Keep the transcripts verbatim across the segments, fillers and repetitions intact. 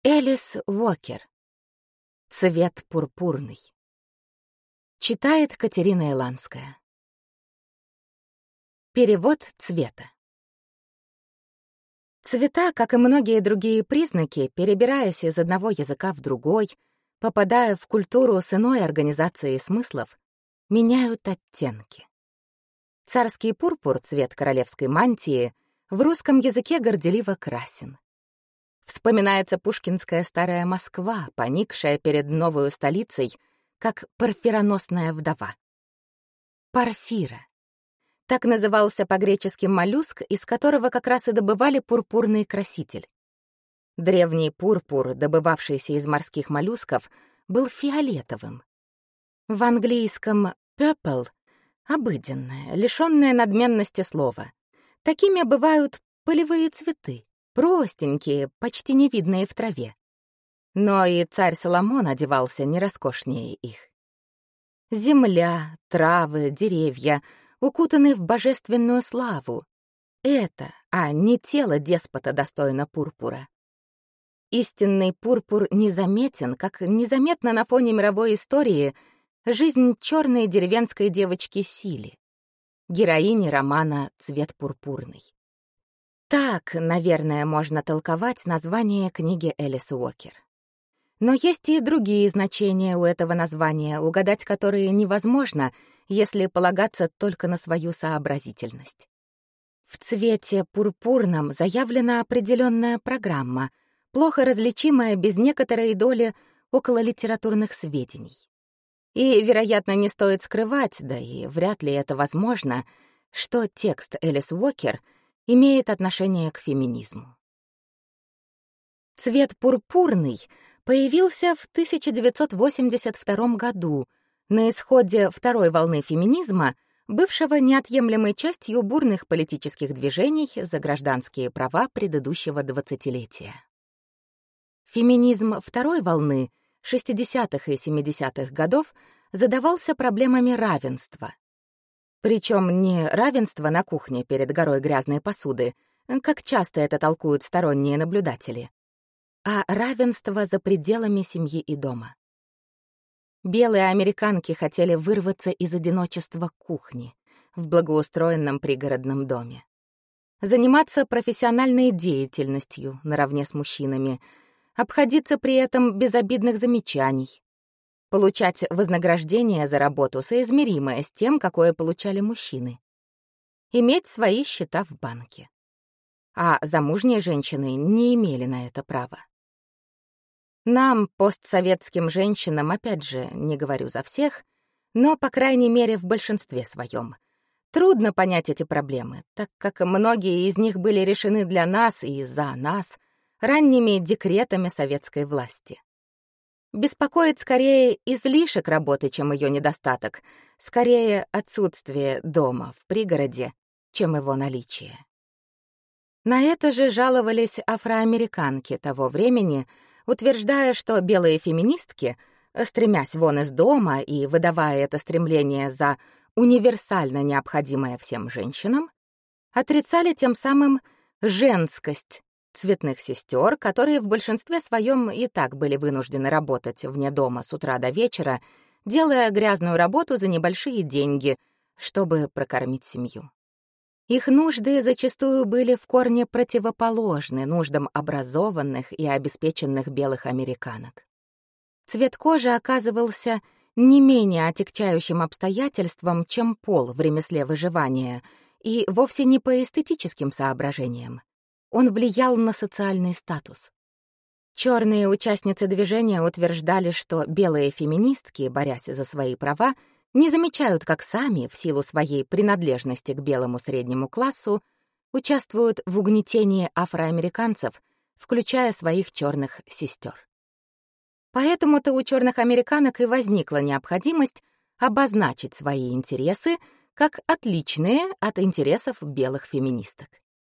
Элис Уокер. «Цвет пурпурный». Читает Катерина Иланская. Перевод цвета. Цвета, как и многие другие признаки, перебираясь из одного языка в другой, попадая в культуру с иной организацией смыслов, меняют оттенки. Царский пурпур, цвет королевской мантии, в русском языке горделиво красен. Вспоминается пушкинская старая Москва, поникшая перед новою столицей, как парфироносная вдова. Порфира. Так назывался по-гречески моллюск, из которого как раз и добывали пурпурный краситель. Древний пурпур, добывавшийся из морских моллюсков, был фиолетовым. В английском purple — обыденное, лишённое надменности слово. Такими бывают полевые цветы, простенькие, почти невидные в траве. Но и царь Соломон одевался не роскошнее их. Земля, травы, деревья укутаны в божественную славу. Это, а не тело деспота достойно пурпура. Истинный пурпур незаметен, как незаметна на фоне мировой истории жизнь черной деревенской девочки Сили, героини романа «Цвет пурпурный». Так, наверное, можно толковать название книги Элис Уокер. Но есть и другие значения у этого названия, угадать которые невозможно, если полагаться только на свою сообразительность. В цвете пурпурном заявлена определенная программа, плохо различимая без некоторой доли окололитературных сведений. И, вероятно, не стоит скрывать, да и вряд ли это возможно, что текст Элис Уокер имеет отношение к феминизму. «Цвет пурпурный» появился в тысяча девятьсот восемьдесят втором году на исходе второй волны феминизма, бывшего неотъемлемой частью бурных политических движений за гражданские права предыдущего двадцатилетия. Феминизм второй волны шестидесятых и семидесятых годов задавался проблемами равенства. Причем не равенство на кухне перед горой грязной посуды, как часто это толкуют сторонние наблюдатели, а равенство за пределами семьи и дома. Белые американки хотели вырваться из одиночества кухни в благоустроенном пригородном доме, заниматься профессиональной деятельностью наравне с мужчинами, обходиться при этом без обидных замечаний, получать вознаграждение за работу, соизмеримое с тем, какое получали мужчины, иметь свои счета в банке. А замужние женщины не имели на это права. Нам, постсоветским женщинам, опять же, не говорю за всех, но, по крайней мере, в большинстве своем, трудно понять эти проблемы, так как многие из них были решены для нас и за нас ранними декретами советской власти. Беспокоит скорее излишек работы, чем ее недостаток, скорее отсутствие дома в пригороде, чем его наличие. На это же жаловались афроамериканки того времени, утверждая, что белые феминистки, стремясь вон из дома и выдавая это стремление за универсально необходимое всем женщинам, отрицали тем самым женскость цветных сестер, которые в большинстве своем и так были вынуждены работать вне дома с утра до вечера, делая грязную работу за небольшие деньги, чтобы прокормить семью. Их нужды зачастую были в корне противоположны нуждам образованных и обеспеченных белых американок. Цвет кожи оказывался не менее отягчающим обстоятельством, чем пол в ремесле выживания, и вовсе не по эстетическим соображениям. Он влиял на социальный статус. Черные участницы движения утверждали, что белые феминистки, борясь за свои права, не замечают, как сами, в силу своей принадлежности к белому среднему классу, участвуют в угнетении афроамериканцев, включая своих черных сестер. Поэтому-то у черных американок и возникла необходимость обозначить свои интересы как отличные от интересов белых феминисток.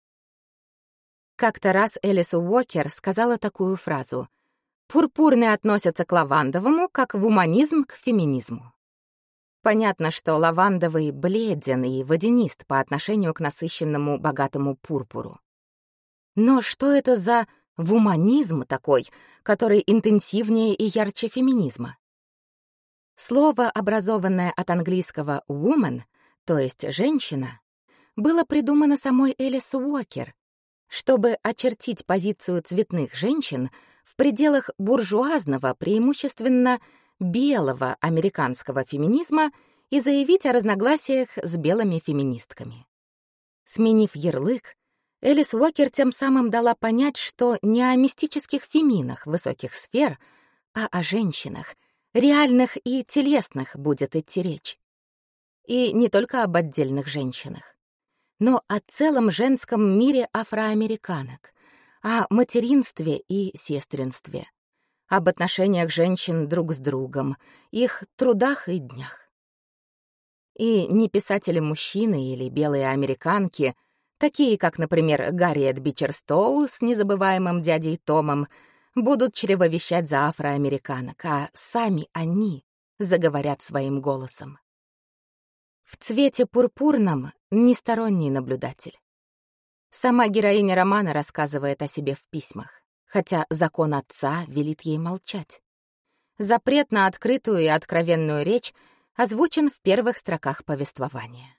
Как-то раз Элис Уокер сказала такую фразу: «Пурпурные относятся к лавандовому, как вуманизм к феминизму». Понятно, что лавандовый бледен и водянист по отношению к насыщенному богатому пурпуру. Но что это за вуманизм такой, который интенсивнее и ярче феминизма. Слово, образованное от английского woman, то есть «женщина», было придумано самой Элис Уокер, чтобы очертить позицию цветных женщин в пределах буржуазного, преимущественно белого американского феминизма и заявить о разногласиях с белыми феминистками. Сменив ярлык, Элис Уокер тем самым дала понять, что не о мистических феминах высоких сфер, а о женщинах, реальных и телесных, будет идти речь. И не только об отдельных женщинах, но о целом женском мире афроамериканок, о материнстве и сестринстве, об отношениях женщин друг с другом, их трудах и днях. И не писатели-мужчины или белые американки, такие как, например, Гарриет Бичерстоу с незабываемым дядей Томом, будут чревовещать за афроамериканок, а сами они заговорят своим голосом. В цвете пурпурном несторонний наблюдатель. Сама героиня романа рассказывает о себе в письмах, хотя закон отца велит ей молчать. Запрет на открытую и откровенную речь озвучен в первых строках повествования.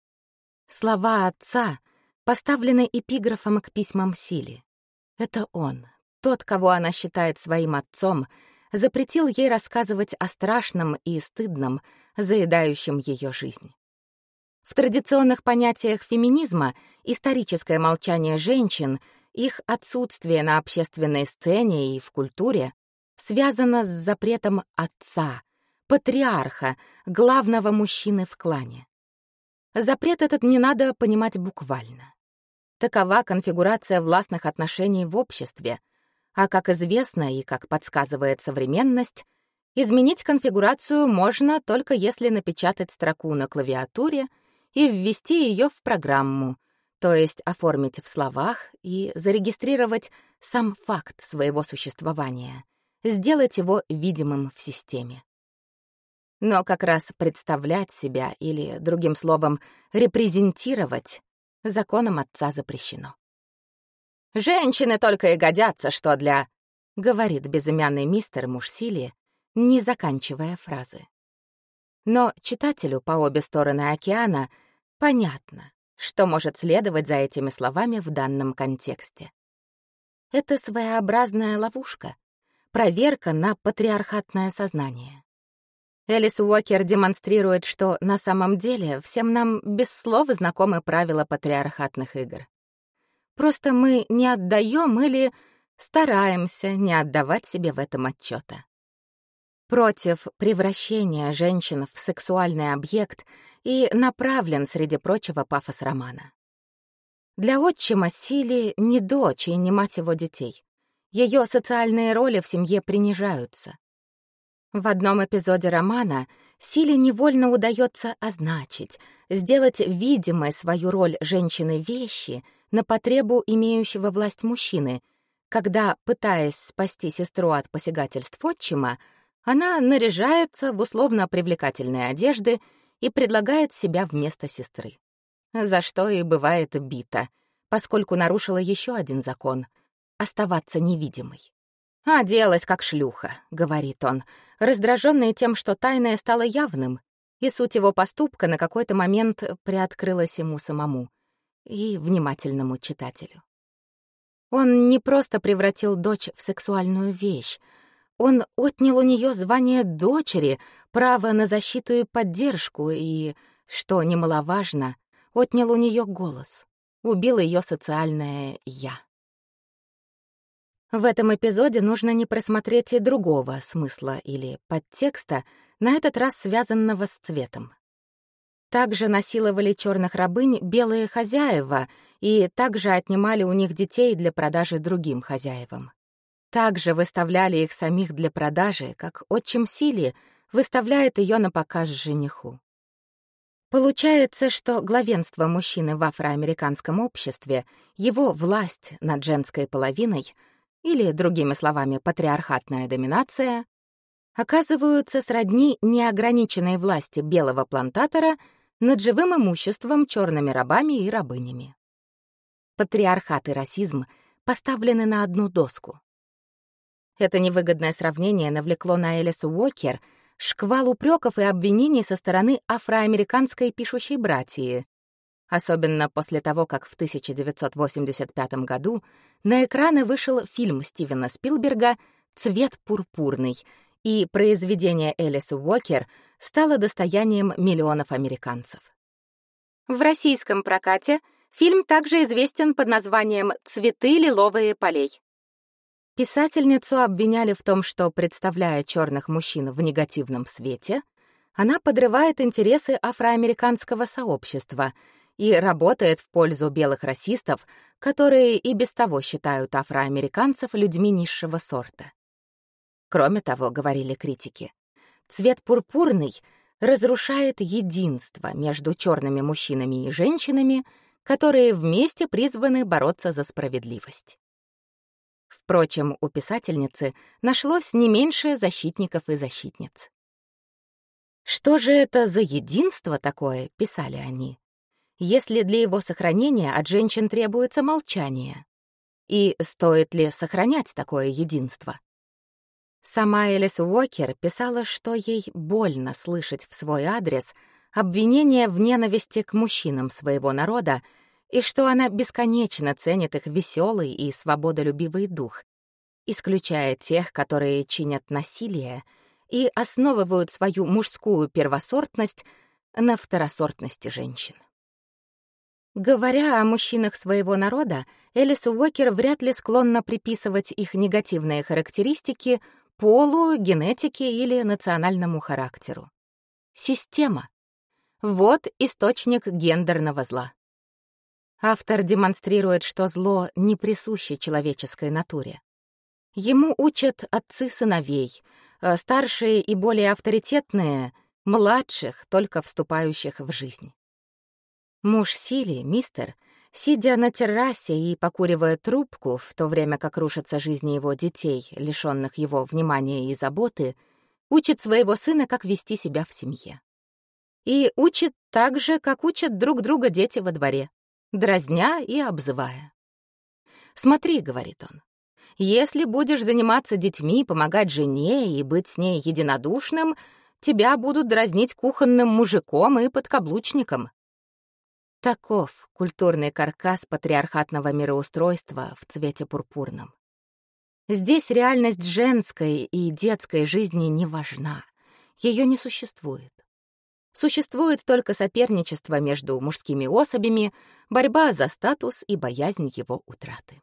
Слова отца поставлены эпиграфом к письмам Сили. Это он, тот, кого она считает своим отцом, запретил ей рассказывать о страшном и стыдном, заедающем ее жизнь. В традиционных понятиях феминизма историческое молчание женщин, их отсутствие на общественной сцене и в культуре связано с запретом отца, патриарха, главного мужчины в клане. Запрет этот не надо понимать буквально. Такова конфигурация властных отношений в обществе, а, как известно и как подсказывает современность, изменить конфигурацию можно только если напечатать строку на клавиатуре и ввести ее в программу, то есть оформить в словах и зарегистрировать сам факт своего существования, сделать его видимым в системе. Но как раз представлять себя или, другим словом, репрезентировать законом отца запрещено. «Женщины только и годятся, что для...» — говорит безымянный мистер муж Сили, не заканчивая фразы. Но читателю по обе стороны океана понятно, что может следовать за этими словами в данном контексте. Это своеобразная ловушка, проверка на патриархатное сознание. Элис Уокер демонстрирует, что на самом деле всем нам без слов знакомы правила патриархатных игр. Просто мы не отдаем или стараемся не отдавать себе в этом отчета. Против превращения женщин в сексуальный объект и направлен, среди прочего, пафос романа. Для отчима Сили не дочь и не мать его детей. Ее социальные роли в семье принижаются. В одном эпизоде романа Силе невольно удается означить, сделать видимой свою роль женщины-вещи на потребу имеющего власть мужчины, когда, пытаясь спасти сестру от посягательств отчима, она наряжается в условно-привлекательные одежды и предлагает себя вместо сестры. За что и бывает бита, поскольку нарушила еще один закон — оставаться невидимой. «Оделась как шлюха», — говорит он, раздражённый тем, что тайное стало явным, и суть его поступка на какой-то момент приоткрылась ему самому и внимательному читателю. Он не просто превратил дочь в сексуальную вещь, он отнял у нее звание дочери, право на защиту и поддержку и, что немаловажно, отнял у нее голос, убил ее социальное «я». В этом эпизоде нужно не просмотреть и другого смысла или подтекста, на этот раз связанного с цветом. Также насиловали черных рабынь белые хозяева и также отнимали у них детей для продажи другим хозяевам. Также выставляли их самих для продажи, как отчим Сили выставляет ее на показ жениху. Получается, что главенство мужчины в афроамериканском обществе, его власть над женской половиной — или, другими словами, патриархатная доминация, оказываются сродни неограниченной власти белого плантатора над живым имуществом, черными рабами и рабынями. Патриархат и расизм поставлены на одну доску. Это невыгодное сравнение навлекло на Элис Уокер шквал упреков и обвинений со стороны афроамериканской пишущей братьи, особенно после того, как в тысяча девятьсот восемьдесят пятом году на экраны вышел фильм Стивена Спилберга «Цвет пурпурный», и произведение Элис Уокер стало достоянием миллионов американцев. В российском прокате фильм также известен под названием «Цветы лиловые полей». Писательницу обвиняли в том, что, представляя черных мужчин в негативном свете, она подрывает интересы афроамериканского сообщества и работает в пользу белых расистов, которые и без того считают афроамериканцев людьми низшего сорта. Кроме того, говорили критики, «Цвет пурпурный» разрушает единство между черными мужчинами и женщинами, которые вместе призваны бороться за справедливость. Впрочем, у писательницы нашлось не меньше защитников и защитниц. Что же это за единство такое, писали они, если для его сохранения от женщин требуется молчание? И стоит ли сохранять такое единство? Сама Элис Уокер писала, что ей больно слышать в свой адрес обвинения в ненависти к мужчинам своего народа и что она бесконечно ценит их веселый и свободолюбивый дух, исключая тех, которые чинят насилие и основывают свою мужскую первосортность на второсортности женщин. Говоря о мужчинах своего народа, Элис Уокер вряд ли склонна приписывать их негативные характеристики полу, генетике или национальному характеру. Система. Вот источник гендерного зла. Автор демонстрирует, что зло не присуще человеческой натуре. Ему учат отцы сыновей, а старшие и более авторитетные — младших, только вступающих в жизнь. Муж Сили, мистер, сидя на террасе и покуривая трубку, в то время как рушатся жизни его детей, лишённых его внимания и заботы, учит своего сына, как вести себя в семье. И учит так же, как учат друг друга дети во дворе, дразня и обзывая. «Смотри», — говорит он, — «если будешь заниматься детьми, помогать жене и быть с ней единодушным, тебя будут дразнить кухонным мужиком и подкаблучником». Таков культурный каркас патриархатного мироустройства в цвете пурпурном. Здесь реальность женской и детской жизни не важна, ее не существует. Существует только соперничество между мужскими особями, борьба за статус и боязнь его утраты.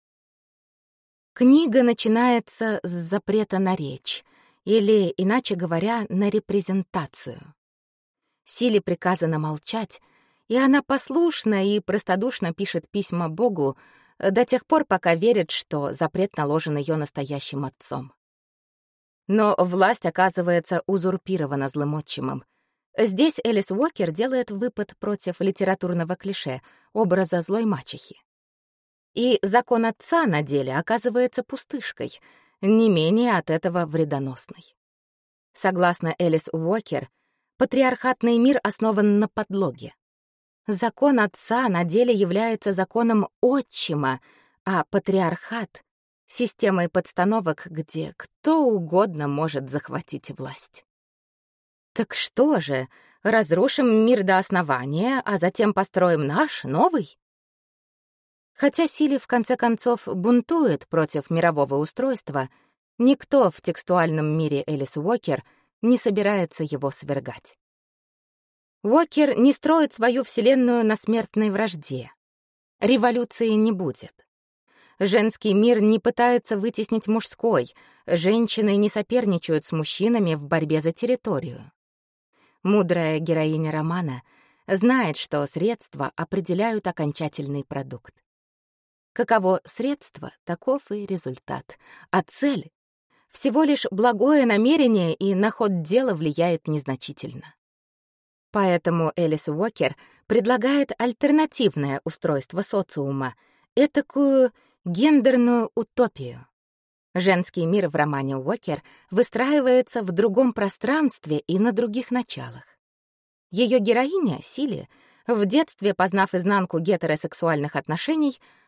Книга начинается с запрета на речь, или, иначе говоря, на репрезентацию. Силе приказано молчать, и она послушно и простодушно пишет письма Богу до тех пор, пока верит, что запрет наложен ее настоящим отцом. Но власть оказывается узурпирована злым отчимом. Здесь Элис Уокер делает выпад против литературного клише, образа злой мачехи. И закон отца на деле оказывается пустышкой, не менее от этого вредоносной. Согласно Элис Уокер, патриархатный мир основан на подлоге. Закон отца на деле является законом отчима, а патриархат — системой подстановок, где кто угодно может захватить власть. Так что же, разрушим мир до основания, а затем построим наш, новый? Хотя Сили в конце концов бунтует против мирового устройства, никто в текстуальном мире Элис Уокер не собирается его свергать. Уокер не строит свою вселенную на смертной вражде. Революции не будет. Женский мир не пытается вытеснить мужской, женщины не соперничают с мужчинами в борьбе за территорию. Мудрая героиня романа знает, что средства определяют окончательный продукт. Каково средство, таков и результат, а цель — всего лишь благое намерение, и на ход дела влияет незначительно. Поэтому Элис Уокер предлагает альтернативное устройство социума, этакую гендерную утопию. Женский мир в романе Уокер выстраивается в другом пространстве и на других началах. Ее героиня, Сили, в детстве, познав изнанку гетеросексуальных отношений,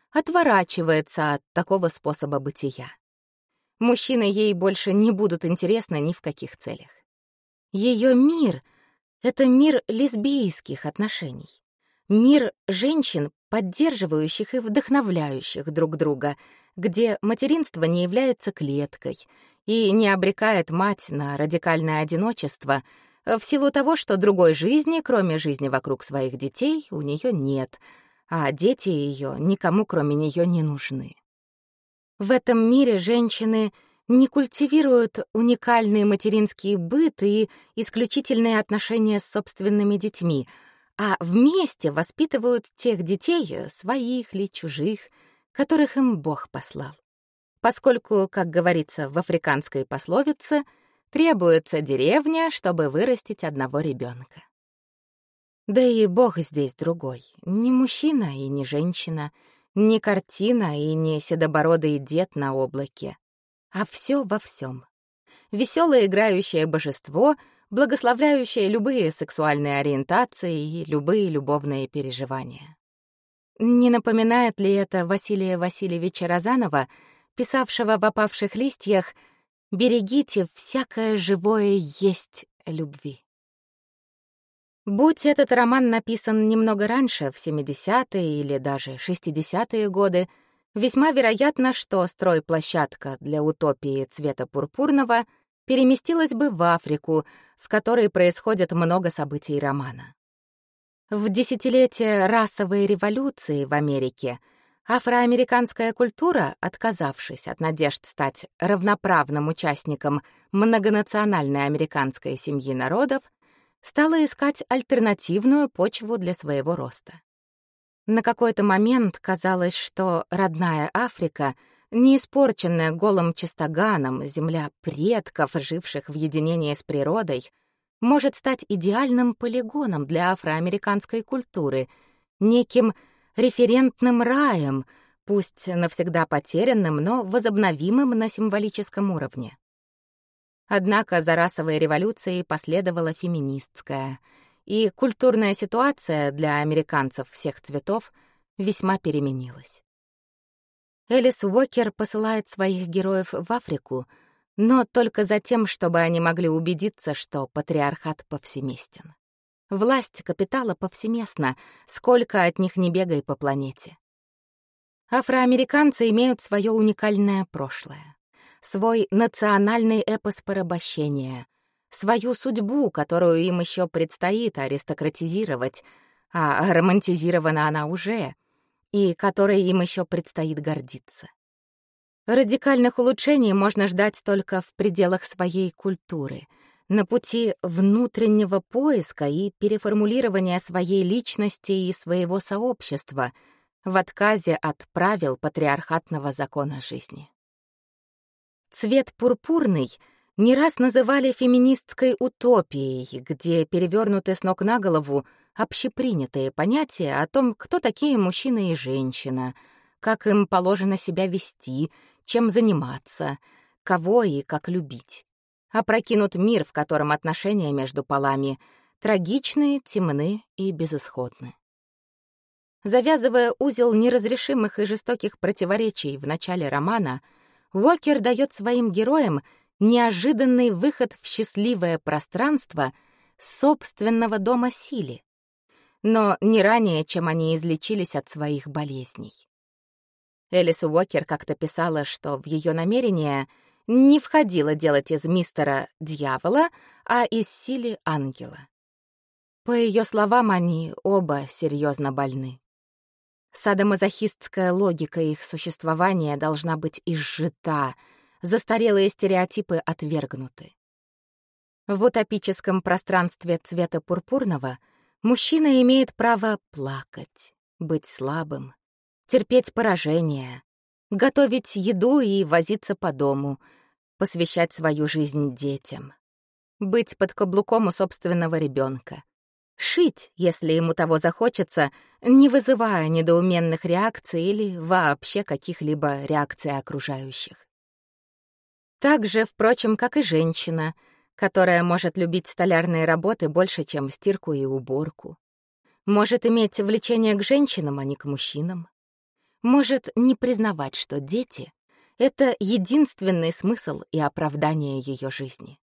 отворачивается от такого способа бытия. Мужчины ей больше не будут интересны ни в каких целях. Ее мир — это мир лесбийских отношений. Мир женщин, поддерживающих и вдохновляющих друг друга, где материнство не является клеткой и не обрекает мать на радикальное одиночество в силу того, что другой жизни, кроме жизни вокруг своих детей, у нее нет, а дети ее никому, кроме нее, не нужны. В этом мире женщины не культивируют уникальный материнский быт и исключительные отношения с собственными детьми, а вместе воспитывают тех детей, своих ли, чужих, которых им Бог послал. Поскольку, как говорится в африканской пословице, требуется деревня, чтобы вырастить одного ребенка. Да и Бог здесь другой. Не мужчина и не женщина, не картина и не седобородый дед на облаке, а все во всем. Веселое играющее божество, благословляющее любые сексуальные ориентации и любые любовные переживания. Не напоминает ли это Василия Васильевича Розанова, писавшего в «Опавших листьях» «Берегите всякое живое есть любви». Будь этот роман написан немного раньше, в семидесятые или даже шестидесятые годы, весьма вероятно, что стройплощадка для утопии цвета пурпурного переместилась бы в Африку, в которой происходит много событий романа. В десятилетие расовой революции в Америке афроамериканская культура, отказавшись от надежд стать равноправным участником многонациональной американской семьи народов, стала искать альтернативную почву для своего роста. На какой-то момент казалось, что родная Африка, не испорченная голым чистоганом, земля предков, живших в единении с природой, может стать идеальным полигоном для афроамериканской культуры, неким референтным раем, пусть навсегда потерянным, но возобновимым на символическом уровне. Однако за расовой революцией последовала феминистская, и культурная ситуация для американцев всех цветов весьма переменилась. Элис Уокер посылает своих героев в Африку, но только за тем, чтобы они могли убедиться, что патриархат повсеместен. Власть капитала повсеместна, сколько от них не бегай по планете. Афроамериканцы имеют свое уникальное прошлое, свой национальный эпос порабощения, свою судьбу, которую им еще предстоит аристократизировать, а романтизирована она уже, и которой им еще предстоит гордиться. Радикальных улучшений можно ждать только в пределах своей культуры, на пути внутреннего поиска и переформулирования своей личности и своего сообщества, в отказе от правил патриархатного закона жизни. Цвет пурпурный не раз называли феминистской утопией, где перевернуты с ног на голову общепринятые понятия о том, кто такие мужчина и женщина, как им положено себя вести, чем заниматься, кого и как любить. Опрокинут мир, в котором отношения между полами трагичны, темны и безысходны. Завязывая узел неразрешимых и жестоких противоречий в начале романа, Уокер дает своим героям неожиданный выход в счастливое пространство собственного дома силы, но не ранее, чем они излечились от своих болезней. Элис Уокер как-то писала, что в ее намерение не входило делать из мистера дьявола, а из Сили ангела. По ее словам, они оба серьезно больны. Садомазохистская логика их существования должна быть изжита, застарелые стереотипы отвергнуты. В утопическом пространстве цвета пурпурного мужчина имеет право плакать, быть слабым, терпеть поражение, готовить еду и возиться по дому, посвящать свою жизнь детям, быть под каблуком у собственного ребенка, шить, если ему того захочется, не вызывая недоуменных реакций или вообще каких-либо реакций окружающих. Так же, впрочем, как и женщина, которая может любить столярные работы больше, чем стирку и уборку, может иметь влечение к женщинам, а не к мужчинам, может не признавать, что дети — это единственный смысл и оправдание ее жизни.